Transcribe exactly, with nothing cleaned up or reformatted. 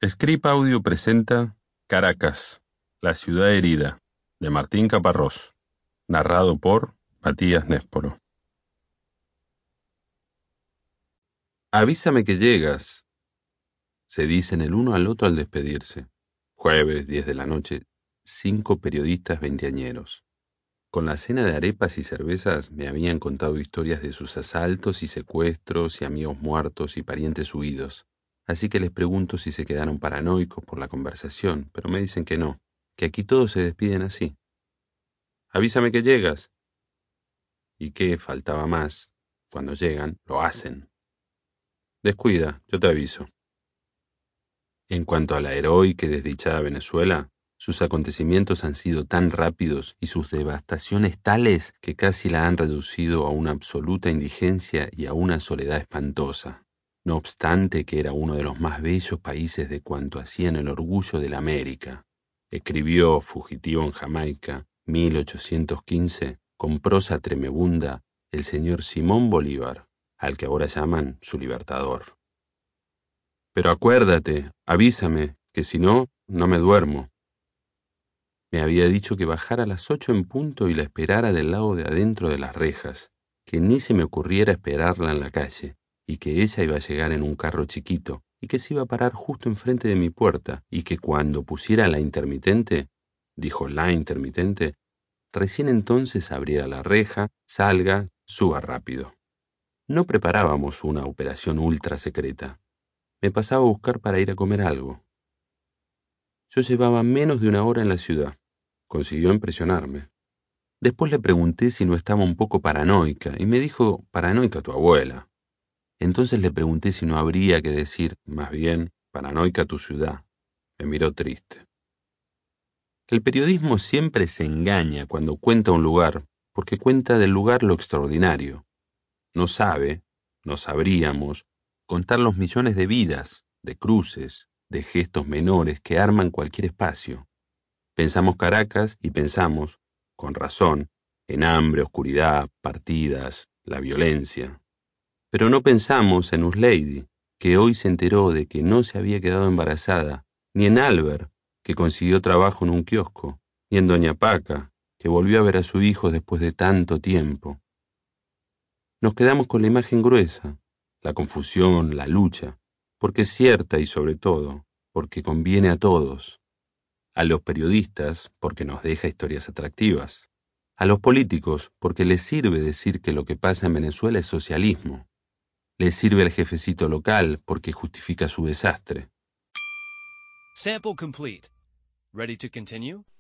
Script Audio presenta Caracas, la ciudad herida, de Martín Caparrós, narrado por Matías Néspolo. Avísame que llegas, se dicen el uno al otro al despedirse. Jueves, diez de la noche, cinco periodistas veinteañeros. Con la cena de arepas y cervezas me habían contado historias de sus asaltos y secuestros y amigos muertos y parientes huidos. Así que les pregunto si se quedaron paranoicos por la conversación, pero me dicen que no, que aquí todos se despiden así. Avísame que llegas. Y que faltaba más, cuando llegan, lo hacen. Descuida, yo te aviso. En cuanto a la heroica y desdichada Venezuela, sus acontecimientos han sido tan rápidos y sus devastaciones tales que casi la han reducido a una absoluta indigencia y a una soledad espantosa. No obstante que era uno de los más bellos países de cuanto hacían el orgullo de la América. Escribió, fugitivo en Jamaica, mil ochocientos quince, con prosa tremebunda, el señor Simón Bolívar, al que ahora llaman su libertador. Pero acuérdate, avísame, que si no, no me duermo. Me había dicho que bajara a las ocho en punto y la esperara del lado de adentro de las rejas, que ni se me ocurriera esperarla en la calle, y que ella iba a llegar en un carro chiquito, y que se iba a parar justo enfrente de mi puerta, y que cuando pusiera la intermitente, dijo la intermitente, recién entonces abriera la reja, salga, suba rápido. No preparábamos una operación ultra secreta. Me pasaba a buscar para ir a comer algo. Yo llevaba menos de una hora en la ciudad. Consiguió impresionarme. Después le pregunté si no estaba un poco paranoica, y me dijo, paranoica tu abuela. Entonces le pregunté si no habría que decir, más bien, paranoica tu ciudad. Me miró triste. El periodismo siempre se engaña cuando cuenta un lugar, porque cuenta del lugar lo extraordinario. No sabe, no sabríamos, contar los millones de vidas, de cruces, de gestos menores que arman cualquier espacio. Pensamos Caracas y pensamos, con razón, en hambre, oscuridad, partidas, la violencia. Pero no pensamos en Uslady, que hoy se enteró de que no se había quedado embarazada, ni en Albert, que consiguió trabajo en un kiosco, ni en Doña Paca, que volvió a ver a su hijo después de tanto tiempo. Nos quedamos con la imagen gruesa, la confusión, la lucha, porque es cierta y sobre todo, porque conviene a todos. A los periodistas, porque nos deja historias atractivas. A los políticos, porque les sirve decir que lo que pasa en Venezuela es socialismo. Les sirve al jefecito local, porque justifica su desastre. Sample complete. Ready to continue?